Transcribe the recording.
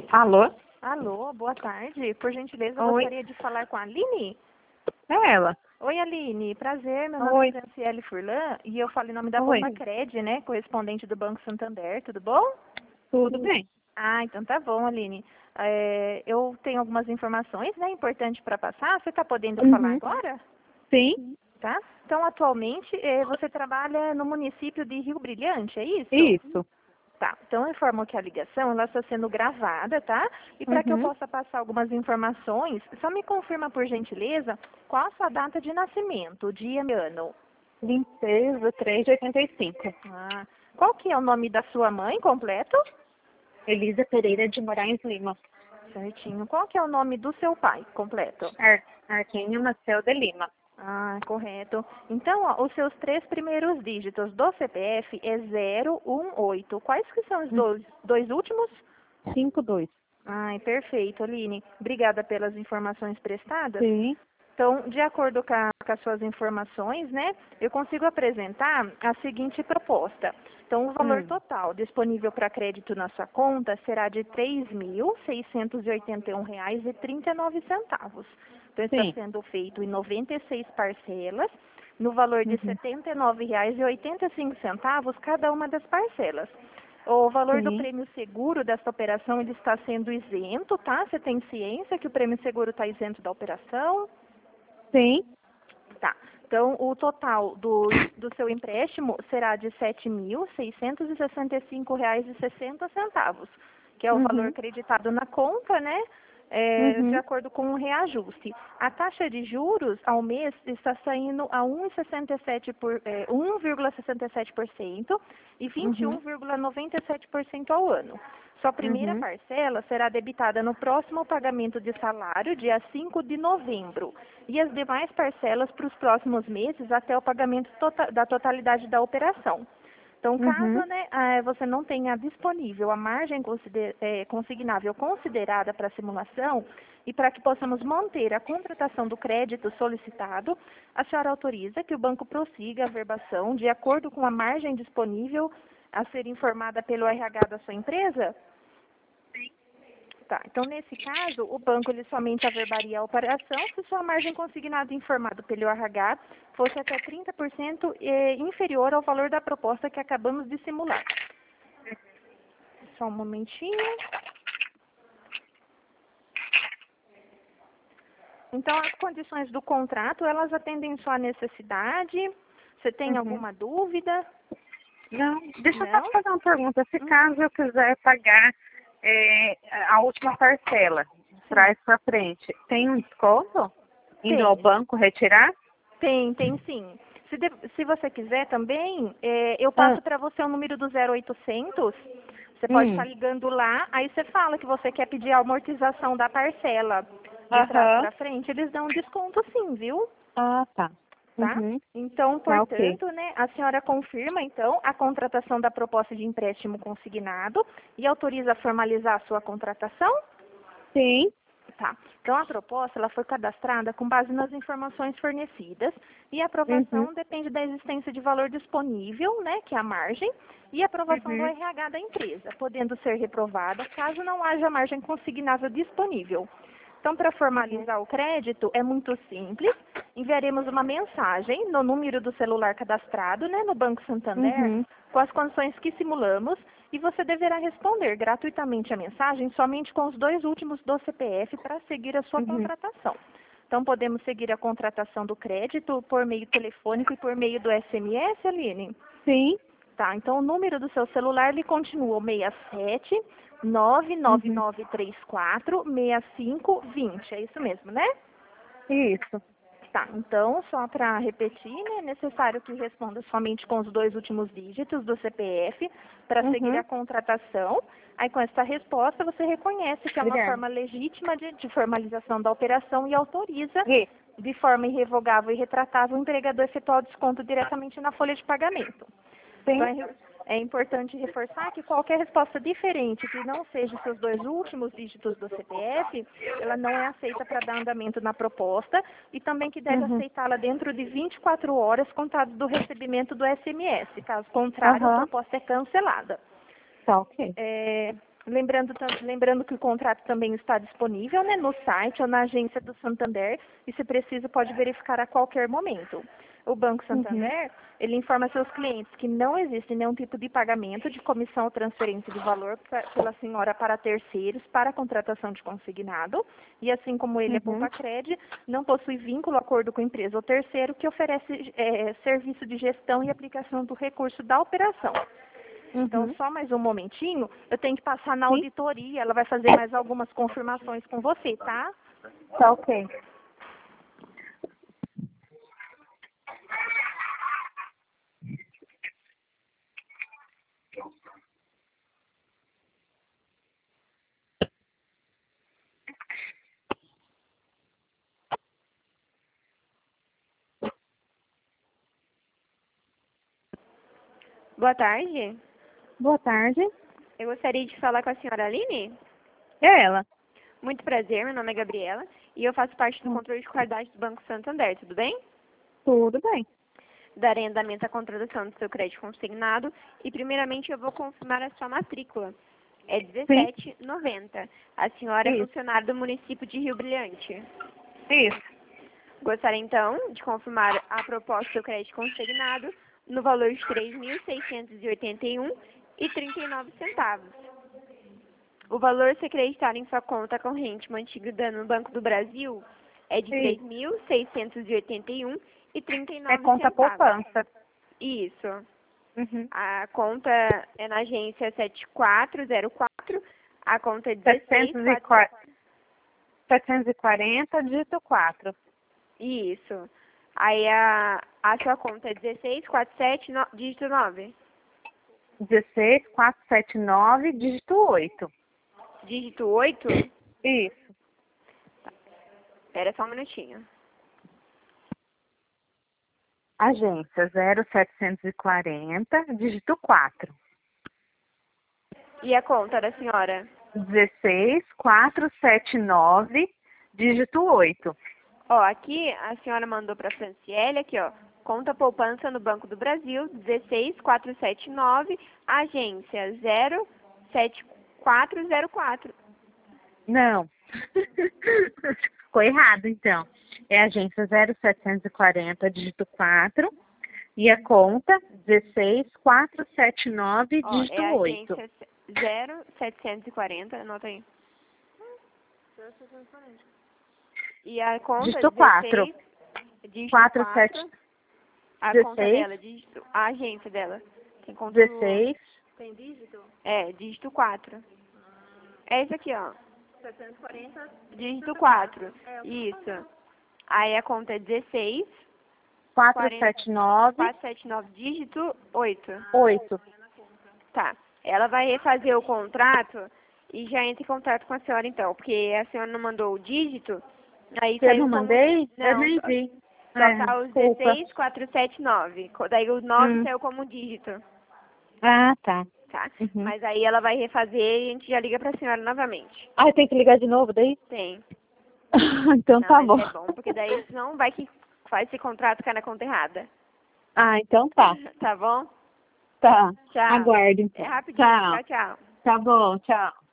Alô? Alô, boa tarde. Por gentileza, eu Oi. gostaria de falar com a Aline. É ela. Oi, Aline. Prazer, meu nome é Oi. Franciele Furlan e eu falo em nome da Oi. Bombacred, né? Correspondente do Banco Santander, tudo bom? Tudo bem? Ah, então tá bom, Aline. Eu tenho algumas informações, né, importantes para passar. Você está podendo falar Uhum. agora? Sim? Tá? Então, atualmente, você trabalha no município de Rio Brilhante, é isso? Isso. Tá, então eu informo que a ligação ela está sendo gravada, tá? E para que eu Uhum. possa passar algumas informações, só me confirma por gentileza qual a sua data de nascimento, dia e ano. 26 de 3 de 85. Ah, qual que é o nome da sua mãe completo? Elisa Pereira de Moraes Lima. Certinho. Qual que é o nome do seu pai completo? Arquínio Maceu de Lima. Ah, correto. Então, ó, os seus 3 primeiros dígitos do CPF é 018. Quais que são os dois últimos? 52. Ai, perfeito, Aline. Obrigada pelas informações prestadas. Sim. Então, de acordo com as suas informações, né, eu consigo apresentar a seguinte proposta. Então, o valor total disponível para crédito na sua conta será de R$ 3.681,39. Então, está Sim. sendo feito em 96 parcelas, no valor de R$ Uhum. 79,85 cada uma das parcelas. O valor do Sim. prêmio seguro dessa operação ele está sendo isento, tá? Você tem ciência que o prêmio seguro está isento da operação? Sim. Tá. Então, o total do seu empréstimo será de R$ 7.665,60, que é o valor Uhum. acreditado na conta, né? De Uhum. acordo com o reajuste. A taxa de juros ao mês está saindo a 1,67% e Uhum. 21,97% ao ano. Sua primeira Uhum. parcela será debitada no próximo pagamento de salário, dia 5 de novembro, e as demais parcelas para os próximos meses até o pagamento da totalidade da operação. Então, caso Uhum. né, você não tenha disponível a margem consignável considerada para a simulação e para que possamos manter a contratação do crédito solicitado, a senhora autoriza que o banco prossiga a verbação de acordo com a margem disponível a ser informada pelo RH da sua empresa? Tá, então nesse caso, o banco ele somente averbaria a operação se sua margem consignada informada pelo RH fosse até 30% inferior ao valor da proposta que acabamos de simular. Só um momentinho. Então, as condições do contrato, elas atendem sua necessidade? Você tem Uhum. alguma dúvida? Não, deixa eu só Não? te fazer uma pergunta. Se caso eu quiser pagar a última parcela, Sim. trás para frente, tem um desconto? Indo ao Tem. banco retirar? Tem sim. Se você quiser também, eu Ah, passo para você o número do 0800. Você pode estar hum. ligando lá, aí você fala que você quer pedir a amortização da parcela de trás Aham. para frente, eles dão desconto sim, viu? Ah, tá. Tá? Uhum. Então, Tá, ok. portanto, né, a senhora confirma, então, a contratação da proposta de empréstimo consignado e autoriza a formalizar a sua contratação? Sim. Tá. Então, a proposta ela foi cadastrada com base nas informações fornecidas e a Uhum. aprovação depende da existência de valor disponível, né, que é a margem, e a aprovação do Uhum. RH da empresa, podendo ser reprovada caso não haja margem consignável disponível. Então, para Uhum. formalizar o crédito, é muito simples. Enviaremos uma mensagem no número do celular cadastrado, né, no Banco Santander, Uhum. com as condições que simulamos, e você deverá responder gratuitamente a mensagem somente com os dois últimos do CPF para seguir a sua Uhum. contratação. Então, podemos seguir a contratação do crédito por meio telefônico e por meio do SMS, Aline? Sim. Tá, então o número do seu celular ele continua o 67 Uhum. 99934 6520. É isso mesmo, né? Isso. Tá, então, só para repetir, né, é necessário que responda somente com os dois últimos dígitos do CPF para seguir a Uhum. contratação. Aí, com essa resposta, você reconhece que é uma Obrigada. forma legítima de formalização da operação e autoriza, Isso. de forma irrevogável e retratável, o empregador efetuar o desconto diretamente na folha de pagamento. Então, Sim. é importante reforçar que qualquer resposta diferente que não seja os seus dois últimos dígitos do CPF, ela não é aceita para dar andamento na proposta e também que deve Uhum. aceitá-la dentro de 24 horas contados do recebimento do SMS. Caso contrário, a Aham. proposta é cancelada. Tá, ok. Lembrando que o contrato também está disponível, né, no site ou na agência do Santander e, se preciso, pode verificar a qualquer momento. O Banco Santander, ele informa seus clientes que não existe nenhum tipo de pagamento de comissão ou transferência de valor pela senhora para terceiros para a contratação de consignado e, assim como ele é Poupa-Cred, não possui vínculo, acordo com empresa ou terceiro que oferece serviço de gestão e aplicação do recurso da operação. Então, só mais um momentinho, eu tenho que passar na auditoria, ela vai fazer mais algumas confirmações com você, tá? Tá ok. Boa tarde. Boa tarde. Eu gostaria de falar com a senhora Aline. É ela. Muito prazer, meu nome é Gabriela e eu faço parte do controle de qualidade do Banco Santander, tudo bem? Tudo bem. Darei andamento à contratação do seu crédito consignado e, primeiramente, eu vou confirmar a sua matrícula. É 1790. A senhora é funcionária do município de Rio Brilhante. Isso. Gostaria, então, de confirmar a proposta do seu crédito consignado no valor de R$ 3.681,39. O valor se acreditado em sua conta corrente mantida no Banco do Brasil é de R$ 3.681,39. É conta poupança. Isso. A conta é na agência 7404, a conta é 740, dígito 4. Isso. Aí a sua conta é 1647, dígito 9. 16479, dígito 8. Dígito 8? Isso. Tá. Espera só um minutinho. Agência 0740, dígito 4. E a conta da senhora? 16479, dígito 8. Ó, aqui a senhora mandou para a Franciele, aqui ó, conta poupança no Banco do Brasil, 16479, agência 07404. Não. Ficou errado, então. É a agência 0740, dígito 4. E a conta 16479, dígito 8. É a agência 0740, anota aí. E a conta Dígito 4. 16, dígito 47. A 16. conta dela, dígito, a agência dela. Tem conta 16. Tem dígito? É, dígito 4. É esse aqui, ó. 740. Dígito 4. Isso. Aí a conta é 16. 479. 479, dígito 8. 8. Tá. Ela vai refazer o contrato e já entra em contato com a senhora, então. Porque a senhora não mandou o dígito. Aí Eu saiu não como... mandei? Não, Eu nem vi. Só tá os 16479. Daí o 9 saiu como dígito. Ah, tá. Tá? Mas aí ela vai refazer e a gente já liga pra senhora novamente. Ah, tem que ligar de novo daí? Tem. Então Não, tá mas bom. é bom, porque daí senão vai que faz esse contrato cair na conta errada. Ah, então tá. Tá bom? Tá. Tchau. Aguarde. É rapidinho. Tchau. Tchau, tchau. Tá bom, tchau.